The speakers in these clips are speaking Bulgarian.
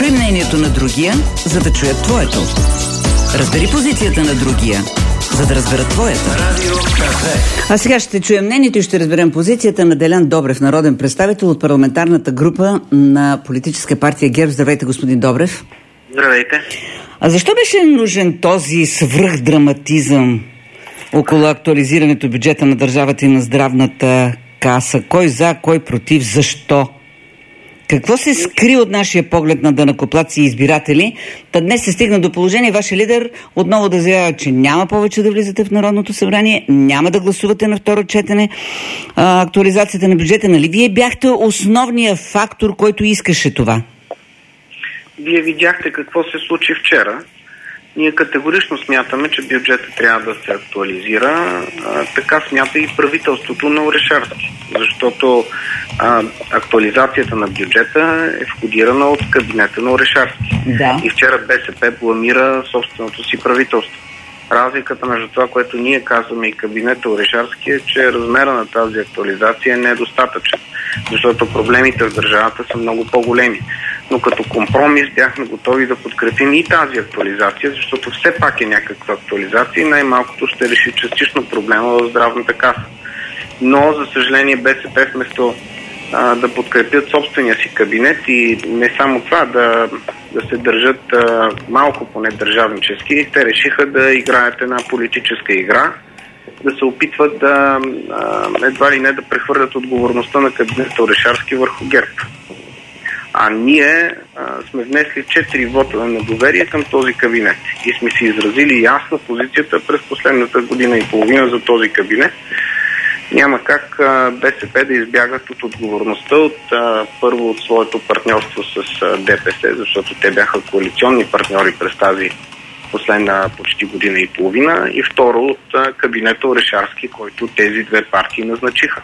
Чуй мнението на другия, за да чуят твоето. Разбери позицията на другия, за да разберат твоята. А сега ще чуем мнението и ще разберем позицията на Делян Добрев, народен представител от парламентарната група на политическа партия ГЕРБ. Здравейте, господин Добрев. Здравейте. А защо беше нужен този свръхдраматизъм около актуализирането бюджета на държавата и на здравната каса? Кой за, кой против, защо? Какво се скри от нашия поглед на данъкоплатци и избиратели? Та днес се стигна до положение вашия лидер отново да заявява, че няма повече да влизате в Народното събрание, няма да гласувате на второ четене актуализацията на бюджета. Нали вие бяхте основният фактор, който искаше това? Вие видяхте какво се случи вчера. Ние категорично смятаме, че бюджетът трябва да се актуализира. Така смята и правителството на Орешарски. Защото актуализацията на бюджета е входирана от кабинета на Орешарски. Да. И вчера БСП бламира собственото си правителство. Разликата между това, което ние казваме и кабинета Орешарски, е, че размера на тази актуализация не е достатъчен. Защото проблемите в държавата са много по-големи. Но като компромис бяхме готови да подкрепим и тази актуализация, защото все пак е някаква актуализация и най-малкото ще реши частично проблема в здравната каса. Но, за съжаление, БСП вместо да подкрепят собствения си кабинет и не само това, да се държат малко поне държавнически, те решиха да играят една политическа игра, да се опитват да едва ли не да прехвърлят отговорността на кабинета Орешарски върху ГЕРБ. А ние сме внесли 4 вота на недоверие към този кабинет и сме си изразили ясна позицията през последната година и половина за този кабинет. Няма как БСП да избягат от отговорността първо от своето партньорство с ДПС, защото те бяха коалиционни партньори през тази последна почти година и половина, и второ от кабинета Орешарски, който тези две партии назначиха.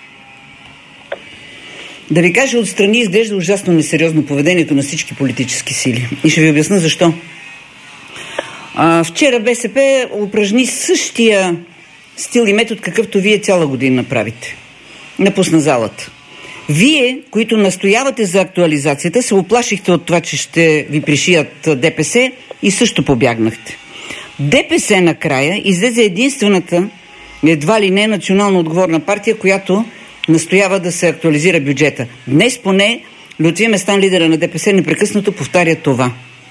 Да ви кажа, отстрани изглежда ужасно несериозно поведението на всички политически сили. И ще ви обясня защо. Вчера БСП упражни същия стил и метод, какъвто вие цяла година правите. Напусна залата. Вие, които настоявате за актуализацията, се оплашихте от това, че ще ви пришият ДПС и също побягнахте. ДПС накрая излезе единствената, едва ли не национално отговорна партия, която настоява да се актуализира бюджета. Днес поне Лютви Местан, лидера на ДПС, непрекъснато повтаря това.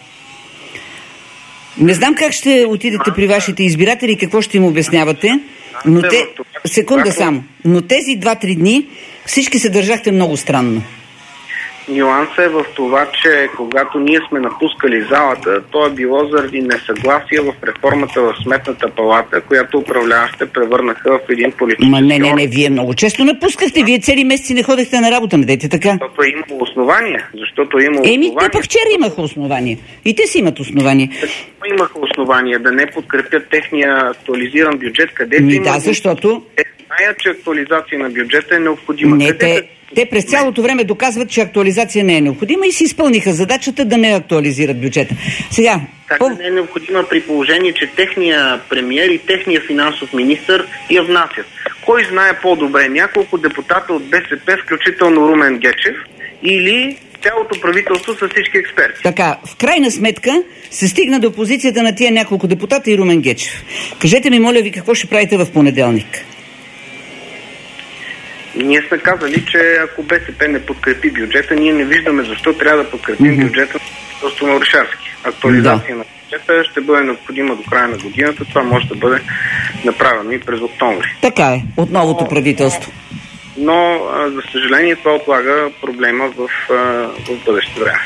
Не знам как ще отидете при вашите избиратели и какво ще им обяснявате, но секунда само. Но тези 2-3 дни всички се държахте много странно. Нюансът е в това, че когато ние сме напускали залата, то е било заради несъгласие в реформата в Сметната палата, която управляващите превърнаха в един политически... Не, вие много често напускахте. Вие цели месеци не ходехте на работа, не дейте така. Защото е имало основания. Те пък вчера имаха основания. И те си имат основания. Имаха основания да не подкрепят техния актуализиран бюджет, където защото... Те знаят, че актуализация на бюджета е необходима. Те през цялото време доказват, че актуализация не е необходима и си изпълниха задачата да не актуализират бюджета. Сега... Как не е необходима при положение, че техния премиер и техния финансов министър я внасят? Кой знае по-добре? Няколко депутата от БСП, включително Румен Гечев, или цялото правителство с всички експерти? Така, в крайна сметка се стигна до позицията на тия няколко депутата и Румен Гечев. Кажете ми, моля ви, какво ще правите в понеделник? Ние сме казали, че ако БСП не подкрепи бюджета, ние не виждаме защо трябва да подкрепим бюджета на Орешарски. Актуализация на бюджета ще бъде необходима до края на годината. Това може да бъде направено и през октомври. Така е, от новото правителство. Но, за съжаление, това отлага проблема в бъдеще време.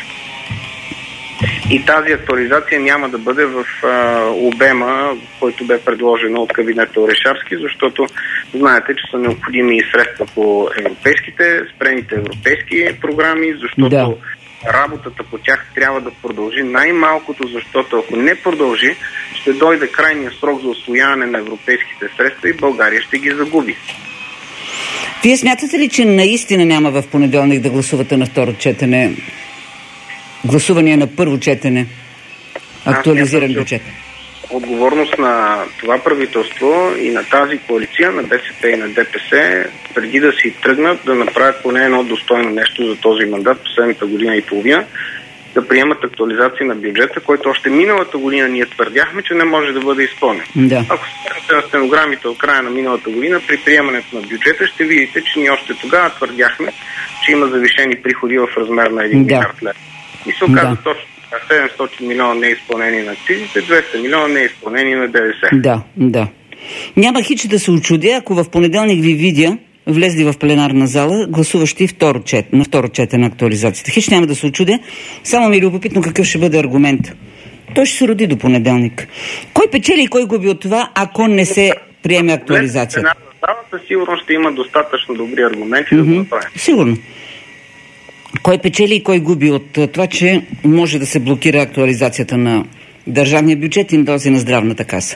И тази актуализация няма да бъде в обема, който бе предложено от кабинета Орешарски, защото знаете, че са необходими и средства по европейските, спрените европейски програми, защото работата по тях трябва да продължи най-малкото, защото ако не продължи, ще дойде крайния срок за усвояване на европейските средства и България ще ги загуби. Вие смятате ли, че наистина няма в понеделник да гласувате на второ четене? Гласуване на първо четене, актуализиран бюджет? Отговорност на това правителство и на тази коалиция, на БСП и на ДПС, преди да си тръгнат, да направят поне едно достойно нещо за този мандат последната година и половина, да приемат актуализация на бюджета, който още миналата година ние твърдяхме, че не може да бъде изпълнен. Да. Ако спомняте на стенограмите от края на миналата година, при приемането на бюджета ще видите, че ние още тогава твърдяхме, че има завишени приходи в размер на 1 милиард лев. И се оказа точно 700 милиона неизпълнение на акцизите, 200 милиона неизпълнение на ДДС. Да. Няма хич да се очудя, ако в понеделник ви видя влезли в пленарна зала, гласуващи на второ четене на актуализацията. Хич няма да се очудя, само ми е любопитно какъв ще бъде аргумент. Той ще се роди до понеделник. Кой печели и кой губи от това, ако не се приеме актуализацията? Залата сигурно ще има достатъчно добри аргументи да го направим. Сигурно. Кой печели и кой губи от това, че може да се блокира актуализацията на държавния бюджет и този на здравната каса?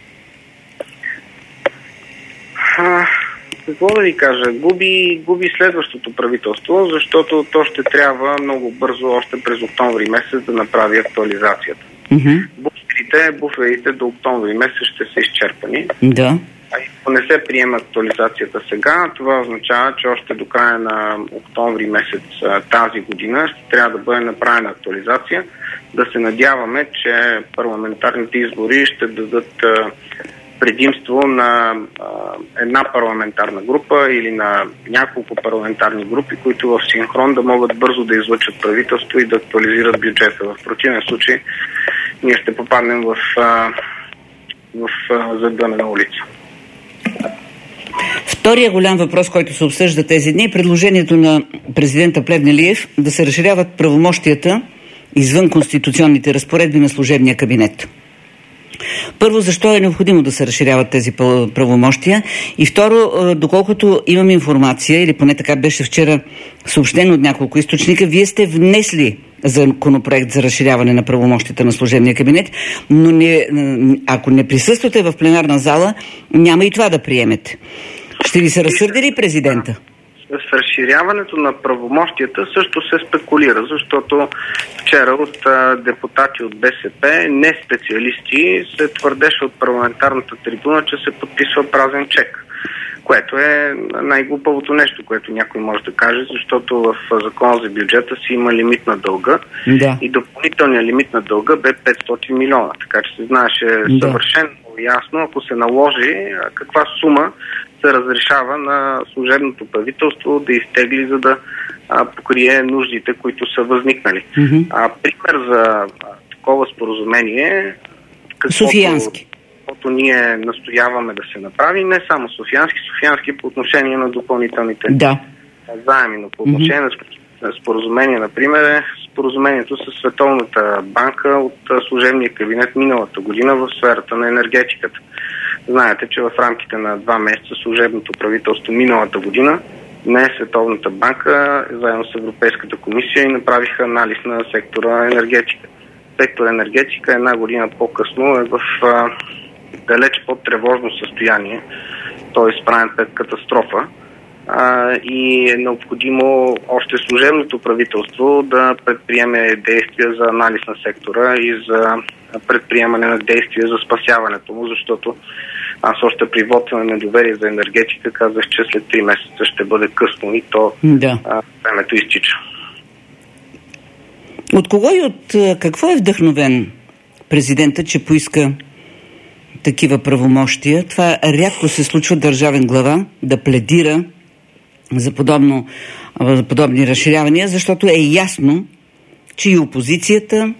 Какво да ви кажа? Губи следващото правителство, защото то ще трябва много бързо, още през октомври месец, да направи актуализацията. Буферите до октомври месец ще са изчерпани. Да. Ако не се приема актуализацията сега, това означава, че още до края на октомври месец тази година ще трябва да бъде направена актуализация. Да се надяваме, че парламентарните избори ще дадат предимство на една парламентарна група или на няколко парламентарни групи, които в синхрон да могат бързо да излъчат правителство и да актуализират бюджета. В противен случай ние ще попаднем в задънена улица. Втория голям въпрос, който се обсъжда тези дни, е предложението на президента Плевнелиев да се разширяват правомощията извън конституционните разпоредби на служебния кабинет. Първо, защо е необходимо да се разширяват тези правомощия? И второ, доколкото имам информация, или поне така беше вчера съобщено от няколко източника, вие сте внесли законопроект за разширяване на правомощията на служебния кабинет, но ако не присъствате в пленарна зала, няма и това да приемете. Ще ви се разсърди ли президента? С разширяването на правомощията също се спекулира, защото вчера от депутати от БСП, не специалисти, се твърдеше от парламентарната трибуна, че се подписва празен чек, което е най-глупавото нещо, което някой може да каже, защото в закона за бюджета си има лимит на дълга и допълнителният лимит на дълга бе 500 милиона, така че се знаеше съвършено ясно, ако се наложи каква сума се разрешава на служебното правителство да изтегли, за да покрие нуждите, които са възникнали. Пример за такова споразумение, каквото ние настояваме да се направи, не само Софиянски по отношение на допълнителните заеми, но по отношение на споразумение, например, е споразумението с Световната банка от служебния кабинет миналата година в сферата на енергетиката. Знаете, че в рамките на 2 месеца служебното правителство миналата година Световната банка заедно с Европейската комисия и направиха анализ на сектора енергетика. Сектор енергетика 1 година по-късно е в далеч по-тревожно състояние, т.е. изправен пред катастрофа. И е необходимо още служебното правителство да предприеме действия за анализ на сектора и за предприемане на действия за спасяването му, защото аз още при вота на недоверие за енергетика казах, че след 3 месеца ще бъде късно и то времето изтича. От кого и от какво е вдъхновен президента, че поиска такива правомощия? Това рядко се случва държавен глава да пледира за подобни разширявания, защото е ясно, че и опозицията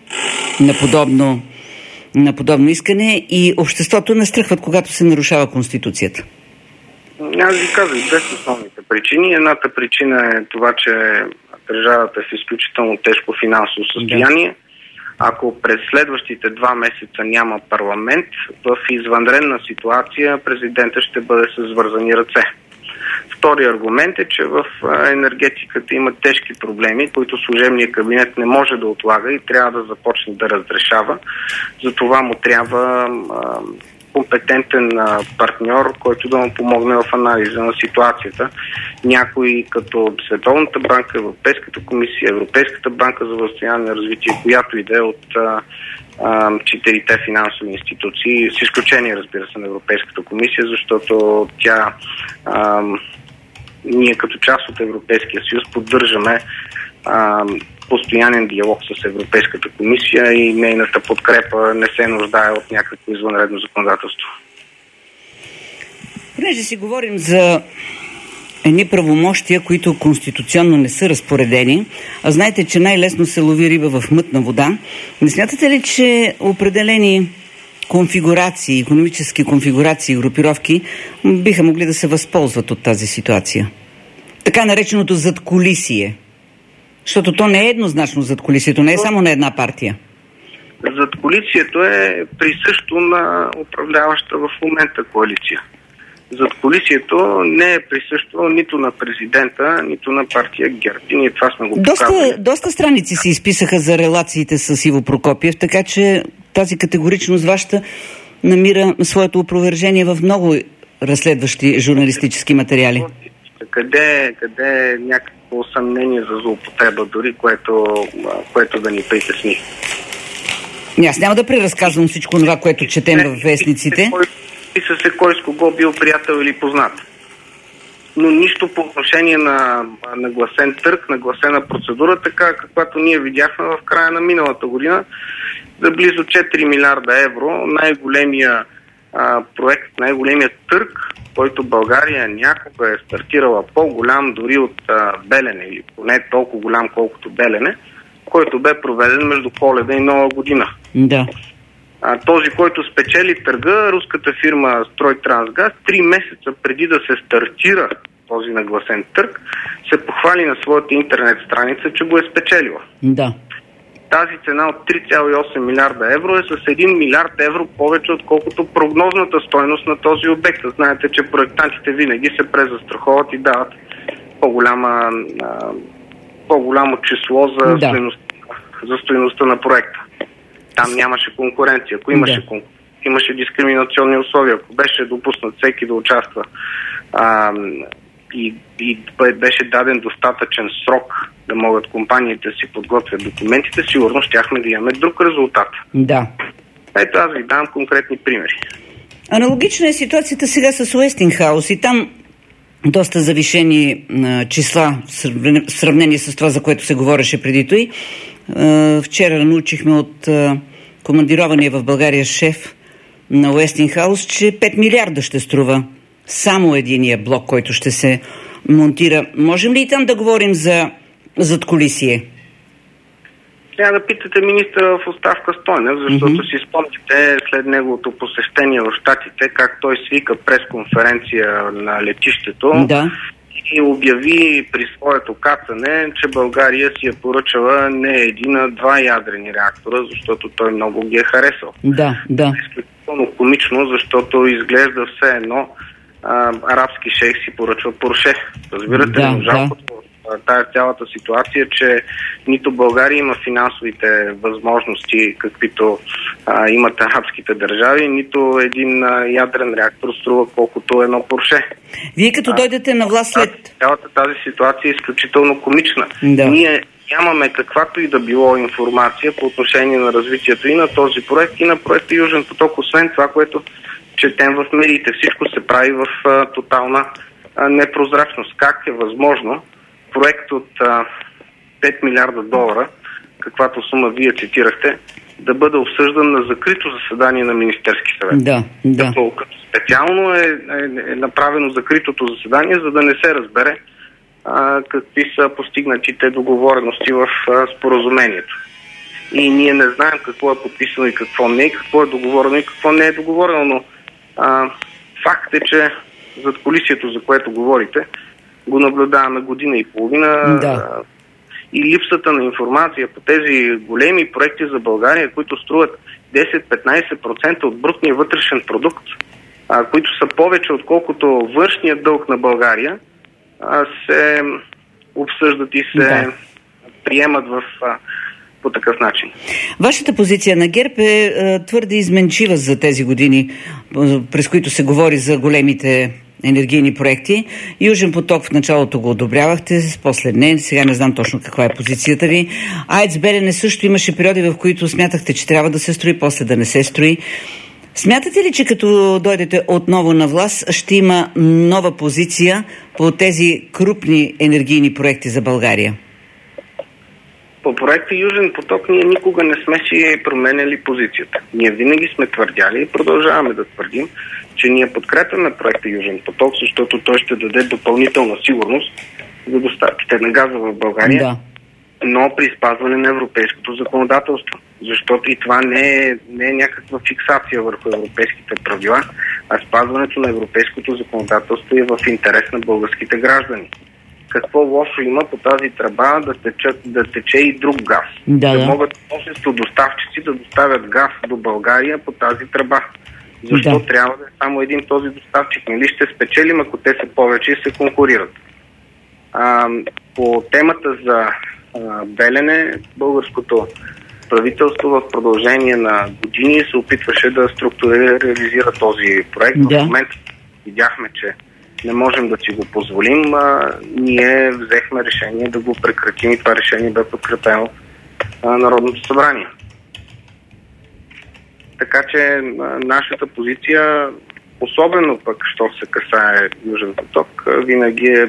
на подобно искане и обществото настръхват, когато се нарушава Конституцията. Аз ви казах 2 основните причини. Едната причина е това, че държавата е в изключително тежко финансово състояние. Ако през следващите 2 месеца няма парламент, в извънредна ситуация президента ще бъде с вързани ръце. Втори аргумент е, че в енергетиката има тежки проблеми, които служебният кабинет не може да отлага и трябва да започне да разрешава. Затова му трябва компетентен партньор, който да му помогне в анализа на ситуацията. Някои като Световната банка, Европейската комисия, Европейската банка за възстановяване на развитие, която иде от 4 финансови институции, с изключение, разбира се, на Европейската комисия, защото тя ние като част от Европейския съюз поддържаме постоянен диалог с Европейската комисия и нейната подкрепа не се нуждае от някакво извънредно законодателство. Понеже си говорим за едни правомощия, които конституционно не са разпоредени, а знаете, че най-лесно се лови риба в мътна вода, не смятате ли, че определени конфигурации, икономически конфигурации и групировки биха могли да се възползват от тази ситуация? Така нареченото задкулисие. Защото то не е еднозначно задкулисието, не е само на една партия. Задкулисието е присъщо на управляваща в момента коалиция. Задкулисието не е присъщо нито на президента, нито на партия ГЕРБ. И ние това сме го показали. Доста страници се изписаха за релациите с Иво Прокопиев, така че тази категоричност вашата намира своето опровержение в много разследващи журналистически материали. Къде е някакво съмнение за злоупотреба, дори което да ни притесни? Аз няма да преразказвам всичко това, което четем във вестниците. Писа се кой с кого бил приятел или познат. Но нищо по отношение на нагласен търг, нагласена процедура, така каквато ние видяхме в края на миналата година, за близо 4 милиарда евро, най-големия проект, най-големият търг, който България някога е стартирала по-голям дори от Белене, или поне толкова голям колкото Белене, който бе проведен между Коледа и Нова година. Да. Този, който спечели търга, руската фирма Стройтрансгаз, 3 месеца преди да се стартира този нагласен търг, се похвали на своята интернет страница, че го е спечелила. Да. Тази цена от 3,8 милиарда евро е с 1 милиард евро повече, отколкото прогнозната стойност на този обект. Знаете, че проектантите винаги се презастраховат и дават по-голямо число за стойността на проекта. Там нямаше конкуренция. Ако имаше имаше дискриминационни условия. Ако беше допуснат всеки да участва и беше даден достатъчен срок да могат компаниите да си подготвят документите, сигурно щяхме да имаме друг резултат. Да. Ето аз ви давам конкретни примери. Аналогична е ситуацията сега с Уестингхаус и там доста завишени числа в сравнение с това, за което се говореше преди той. Вчера научихме от командирования в България шеф на Уестингхаус, че 5 милиарда ще струва само единия блок, който ще се монтира. Можем ли и там да говорим за задкулисие? Трябва да питате министъра в оставка Стойнев, защото си спомните след неговото посещение в Щатите, как той свика пресконференция на летището и обяви при своето кацане, че България си е поръчала не един, а 2 ядрени реактора, защото той много ги е харесал. Да. Изключително комично, защото изглежда все едно арабски шейх си поръчва Порше. Разбирате ли? Жалкото тая цялата ситуация, че нито България има финансовите възможности, каквито имат арабските държави, нито един ядрен реактор струва колкото едно Порше. Вие като дойдете на власт след... Цялата тази ситуация е изключително комична. Да. Ние нямаме каквато и да било информация по отношение на развитието и на този проект, и на проекта Южен поток, освен това, което четем в медиите. Всичко се прави в тотална непрозрачност. Как е възможно проект от 5 милиарда долара, каквато сума вие цитирахте, да бъде обсъждан на закрито заседание на Министерски съвет? Да. Като специално е направено закритото заседание, за да не се разбере какви са постигнатите договорености в споразумението. И ние не знаем какво е подписано и какво не, какво е договорено и какво не е договорено, но факт е, че задкулисието, за което говорите, го наблюдаваме година и половина. И липсата на информация по тези големи проекти за България, които струват 10-15% от брутния вътрешен продукт, които са повече отколкото външният дълг на България, се обсъждат и се приемат по такъв начин. Вашата позиция на ГЕРБ е твърде изменчива за тези години, през които се говори за големите енергийни проекти. Южен поток в началото го одобрявахте, после не, сега не знам точно каква е позицията ви. АЕЦ Белене също имаше периоди, в които смятахте, че трябва да се строи, после да не се строи. Смятате ли, че като дойдете отново на власт, ще има нова позиция по тези крупни енергийни проекти за България? По проекта Южен поток ние никога не сме си променяли позицията. Ние винаги сме твърдяли и продължаваме да твърдим, че ние подкрепяме проекта Южен поток, защото той ще даде допълнителна сигурност за доставките на газа в България, да, но при спазване на европейското законодателство. Защото и това не е някаква фиксация върху европейските правила, а спазването на европейското законодателство е в интерес на българските граждани. Какво лошо има по тази тръба да тече и друг газ? Да могат множество доставчици да доставят газ до България по тази тръба. Защо трябва да е само един този доставчик? Нали ще спечелим, ако те са повече и се конкурират? По темата за Белене, българското правителство в продължение на години се опитваше да структурализира този проект. В момента видяхме, че не можем да си го позволим. Ние взехме решение да го прекратим и това решение бе подкрепено Народното събрание. Така че нашата позиция, особено пък, що се касае Южен поток, винаги е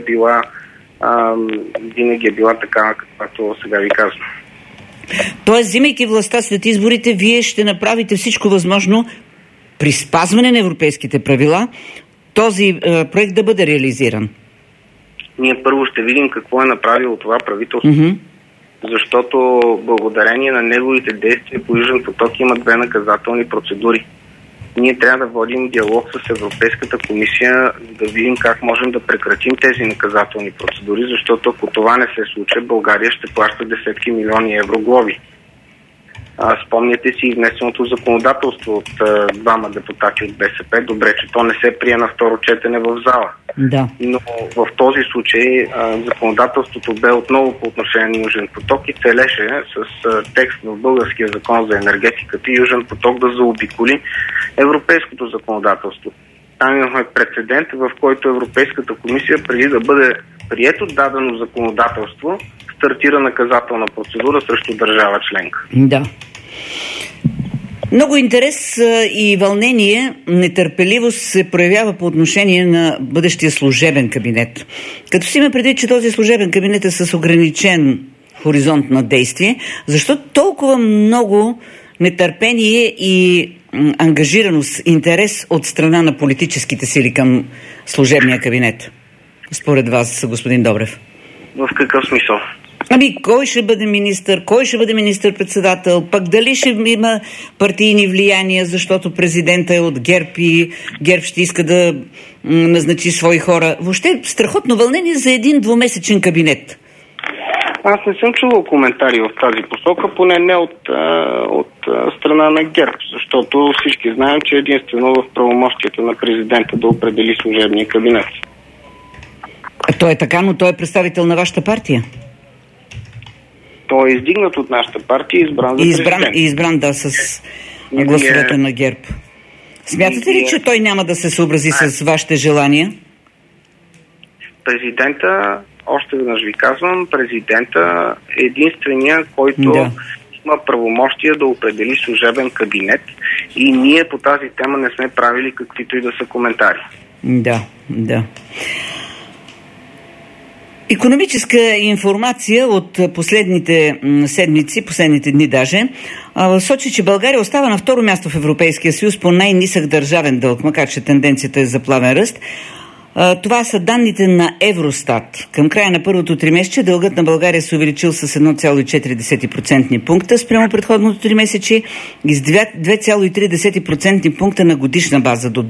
била такава, каквато сега ви казвам. Тоест, взимайки властта след изборите, вие ще направите всичко възможно при спазване на европейските правила този проект да бъде реализиран? Ние първо ще видим какво е направило това правителство. Защото благодарение на неговите действия по Южен поток има 2 наказателни процедури. Ние трябва да водим диалог с Европейската комисия, да видим как можем да прекратим тези наказателни процедури, защото ако това не се случи, България ще плаща десетки милиони евро глоби. Спомняте си и внесеното законодателство от 2 депутати от БСП. Добре, че то не се прие на второ четене в зала. Да. Но в този случай законодателството бе отново по отношение на Южен поток и целеше с текст в българския закон за енергетиката и Южен поток да заобиколи европейското законодателство. Там имахме прецедент, в който Европейската комисия, преди да бъде прието дадено законодателство, стартира наказателна процедура срещу държава членка. Да. Много интерес и вълнение, нетърпеливост се проявява по отношение на бъдещия служебен кабинет. Като си има предвид, че този служебен кабинет е с ограничен хоризонт на действие, защо толкова много нетърпение и ангажираност, интерес от страна на политическите сили към служебния кабинет? Според вас, господин Добрев. В какъв смисъл? Кой ще бъде министър, кой ще бъде министър-председател, пък дали ще има партийни влияния, защото президента е от ГЕРБ и ГЕРБ ще иска да назначи свои хора. Въобще страхотно вълнение за един 2-месечен кабинет. Аз не съм чувал коментари в тази посока, поне не от страна на ГЕРБ, защото всички знаем, че единствено в правомощията на президента да определи служебния кабинет. Той е така, но той е представител на вашата партия. Той е издигнат от нашата партия и избран за президент. Избран, да, с гласовете на ГЕРБ. Смятате ли, че той няма да се съобрази с вашите желания? Президента, още веднъж ви казвам, президента е единствения, който има правомощия да определи служебен кабинет и ние по тази тема не сме правили каквито и да са коментари. Да. Икономическа информация от последните седмици, последните дни даже, сочи, че България остава на второ място в Европейския съюз по най-нисък държавен дълг, макар че тенденцията е за плавен ръст. Това са данните на Евростат. Към края на първото тримесечие дългът на България се увеличил с 1,4% пункта спрямо предходното тримесечие и с 2,3% пункта на годишна база до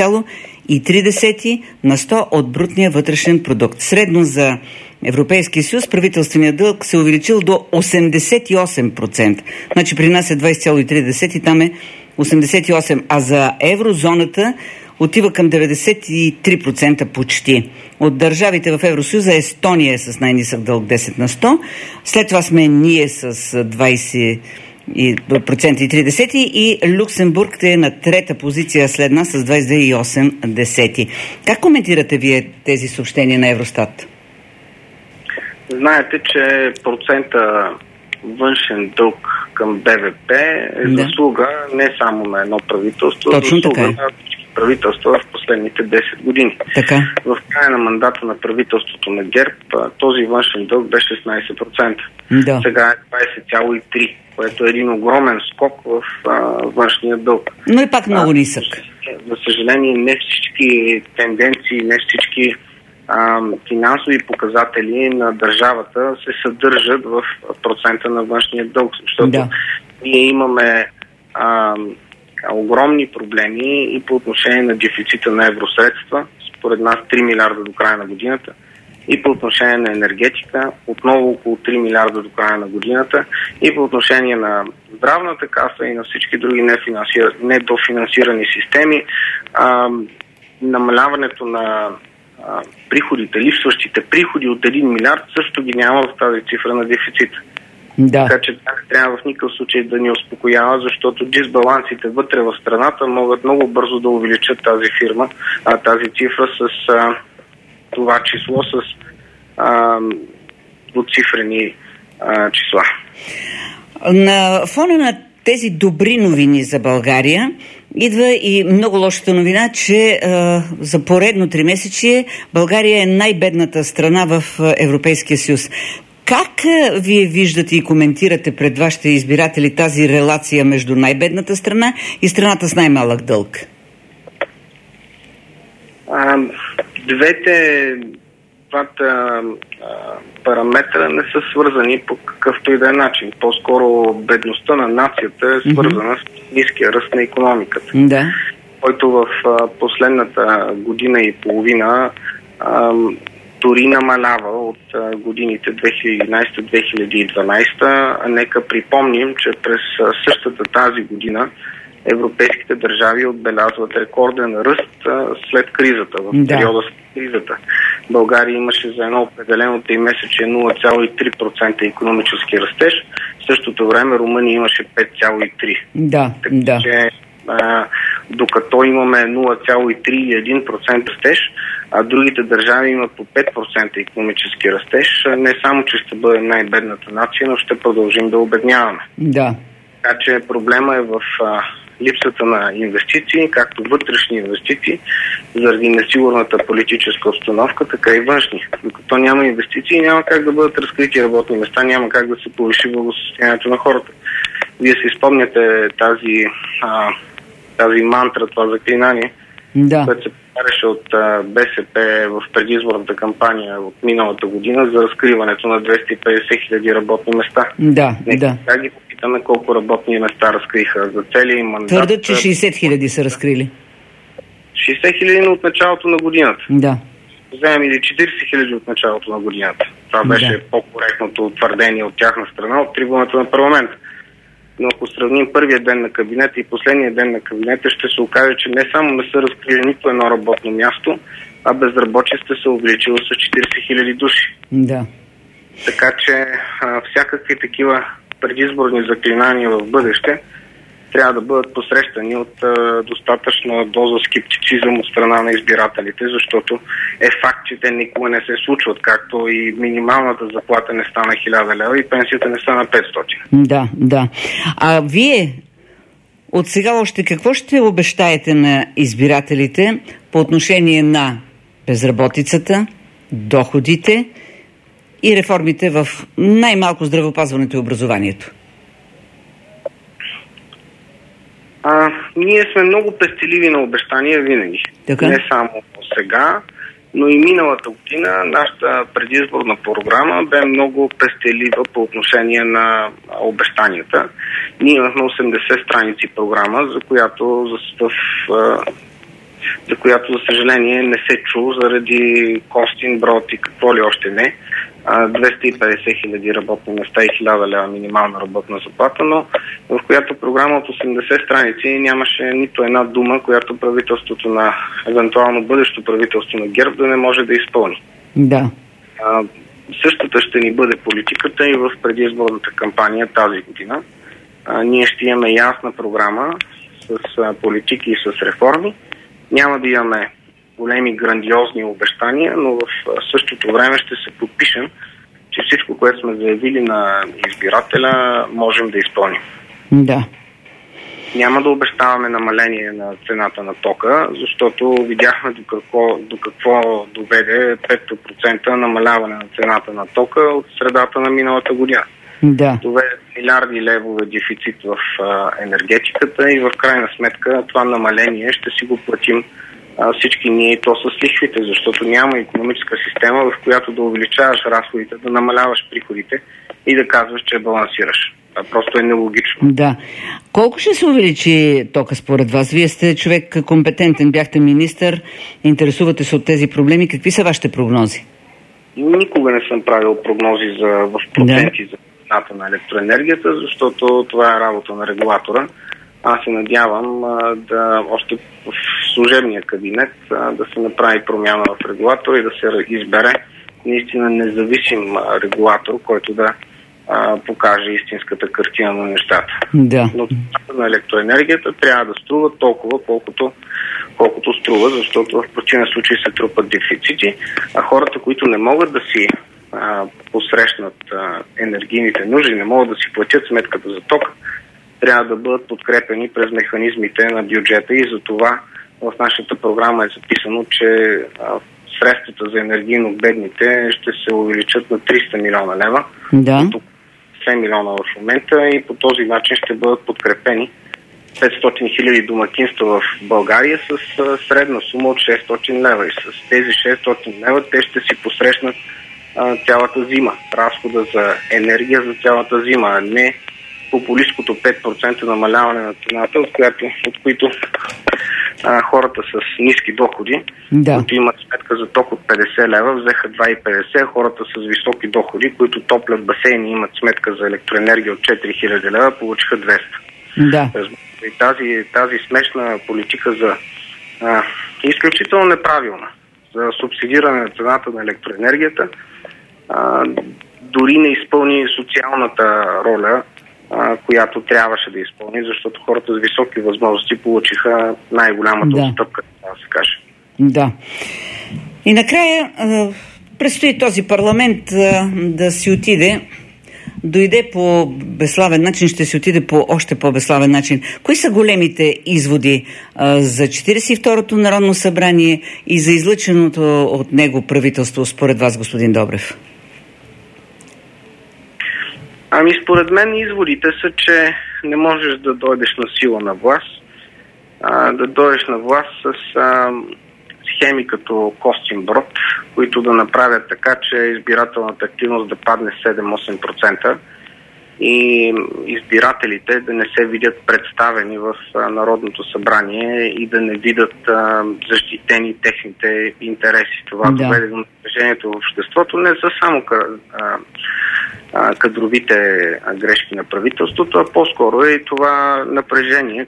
20,3% от брутния вътрешен продукт. Средно за Европейския съюз правителственият дълг се увеличил до 88%. Значи при нас е 20,3%, там е 88%, а за еврозоната отива към 93% почти. От държавите в Евросъюза Естония е с най-нисък дълг 10 на 100. След това сме ние с 20,3% и Люксембург е на трета позиция след нас с 22,8%. Как коментирате вие тези съобщения на Евростат? Знаете, че процента външен дълг към БВП е заслуга не само на едно правителство, точно така е. На правителства в последните 10 години. Така. В края на мандата на правителството на ГЕРБ този външен дълг беше 16%. Да. Сега е 20,3%, което е един огромен скок в външния дълг. Но и пак много нисък. За съжаление, не всички тенденции, не всички финансови показатели на държавата се съдържат в процента на външния дълг, защото ние имаме огромни проблеми и по отношение на дефицита на евросредства, според нас 3 милиарда до края на годината, и по отношение на енергетика, отново около 3 милиарда до края на годината, и по отношение на здравната каса и на всички други недофинансирани системи, намаляването на приходите, липсващите приходи от 1 милиард също ги няма в тази цифра на дефицита. Да. Така че това не трябва в никакъв случай да ни успокоява, защото дисбалансите вътре в страната могат много бързо да увеличат тази цифра с това число, с двуцифрени числа. На фона на тези добри новини за България идва и много лошата новина, че за поредно 3-месечие България е най-бедната страна в Европейския съюз. Как вие виждате и коментирате пред вашите избиратели тази релация между най-бедната страна и страната с най-малък дълг? Двата параметра не са свързани по какъвто и да е начин. По-скоро бедността на нацията е свързана с ниския ръст на икономиката, който в последната година и половина дори намалява от годините 2011-2012. Нека припомним, че през същата тази година европейските държави отбелязват рекорден ръст след кризата, в периода след кризата. България имаше за едно определено 3-месечие 0,3% икономически растеж. В същото време Румъния имаше 5,3%. Така че докато имаме 0,3 и 1% растеж, а другите държави имат по 5% икономически растеж, не само, че ще бъдем най-бедната нация, но ще продължим да обедняваме. Така че проблема е в липсата на инвестиции, както вътрешни инвестиции, заради несигурната политическа обстановка, така и външни. Докато няма инвестиции, няма как да бъдат разкрити работни места, няма как да се повиши благосъстоянието на хората. Вие си спомняте тази мантра, това заклинание, което се повтаряше от БСП в предизборната кампания от миналата година за разкриването на 250 хиляди работни места. Нека ги попитаме колко работни места разкриха за целия им мандат. Твърдят, че 60 хиляди са разкрили. 60 хиляди от началото на годината. Вземем или 40 хиляди от началото на годината. Това беше по-коректното твърдение от тяхна страна, от трибуната на парламента. Но ако сравним първия ден на кабинета и последния ден на кабинета, ще се окаже, че не само не са разкрили нито едно работно място, а безработицата се увеличила с 40 хиляди души. Така че всякакви такива предизборни заклинания в бъдеще трябва да бъдат посрещани от достатъчна доза скептицизъм от страна на избирателите, защото е факт, че те никога не се случват, както и минималната заплата не стана 1000 лева и пенсията не стана 500. А вие от сега още какво ще обещаете на избирателите по отношение на безработицата, доходите и реформите в най-малко здравеопазването и образованието? Ние сме много пестеливи на обещания винаги. Не само сега, но и миналата година нашата предизборна програма бе много пестелива по отношение на обещанията. Ние имахме 80 страници програма, за която за съжаление не се чу заради Костин Брод и какво ли още не. 250 хиляди работни места и 1000 лева минимална работна заплата, но в която програма от 80 страници нямаше нито една дума, която правителството на евентуално бъдещо правителство на ГЕРБ да не може да изпълни. Същата ще ни бъде политиката и в предизборната кампания тази година. Ние ще имаме ясна програма с политики и с реформи. Няма да имаме големи грандиозни обещания, но в същото време ще се подпишем, че всичко, което сме заявили на избирателя, можем да изпълним. Няма да обещаваме намаление на цената на тока, защото видяхме до какво доведе 5% намаляване на цената на тока от средата на миналата година. Да. Доведе милиарди левове дефицит в енергетиката и в крайна сметка това намаление ще си го платим всички ние и то с лихвите, защото няма икономическа система, в която да увеличаваш разходите, да намаляваш приходите и да казваш, че балансираш. Това просто е нелогично. Да. Колко ще се увеличи тока според вас? Вие сте човек компетентен, бяхте министър, интересувате се от тези проблеми. Какви са вашите прогнози? Никога не съм правил прогнози в проценти за цената на електроенергията, защото това е работа на регулатора. Аз се надявам още в служебния кабинет да се направи промяна в регулатора и да се избере наистина независим регулатор, който да покаже истинската картина на нещата. Да. Но на електроенергията трябва да струва толкова, колкото струва, защото в противен случай се трупат дефицити, а хората, които не могат да си посрещнат енергийните нужди, не могат да си платят сметката за ток, трябва да бъдат подкрепени през механизмите на бюджета и за това в нашата програма е записано, че средствата за енергийно бедните ще се увеличат на 300 милиона лева. Да. 2 милиона в момента и по този начин ще бъдат подкрепени 500 хиляди домакинства в България с средна сума от 600 лева. И с тези 600 лева те ще си посрещнат цялата зима. Разхода за енергия за цялата зима, а не популисткото 5% намаляване на цената, от които хората с ниски доходи, които имат сметка за ток от 50 лева, взеха 2,50, хората с високи доходи, които топлят басейни и имат сметка за електроенергия от 4000 лева, получиха 200. Да. И тази смешна политика изключително неправилна за субсидиране на цената на електроенергията, дори не изпълни социалната роля, която трябваше да изпълни, защото хората с високи възможности получиха най-голямата отстъпка, така да се каже. Да. И накрая предстои този парламент да си отиде. Дойде по безславен начин, ще си отиде по още по-безславен начин. Кои са големите изводи за 42-то Народно събрание и за излъченото от него правителство, според вас, господин Добрев? Според мен изводите са, че не можеш да дойдеш на сила на власт, да дойдеш на власт с схеми като Костинброд, които да направят така, че избирателната активност да падне 7-8% и избирателите да не се видят представени в Народното събрание и да не видят защитени техните интереси. Това доведе до напрежението в обществото, не са само кадровите грешки на правителството, а по-скоро е и това напрежение,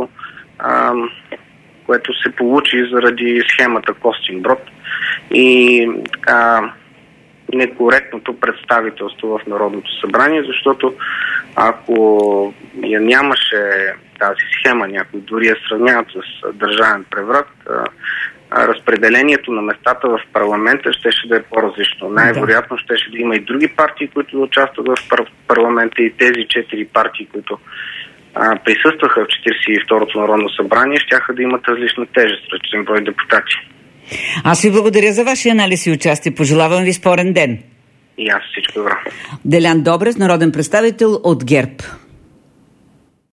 което се получи заради схемата Костинброд и некоректното представителство в Народното събрание, защото ако я нямаше тази схема, някой дори я сравняват с държавен преврат, разпределението на местата в парламента щеше да е по-различно. Най-вероятно щеше да има и други партии, които да участват в парламента и тези 4 партии, които присъстваха в 42-то Народно събрание, щяха да имат различна тежест, различен брой депутати. Аз ви благодаря за вашия анализ и участие. Пожелавам ви спорен ден. И аз всичко добро. Делян Добрев, народен представител от ГЕРБ.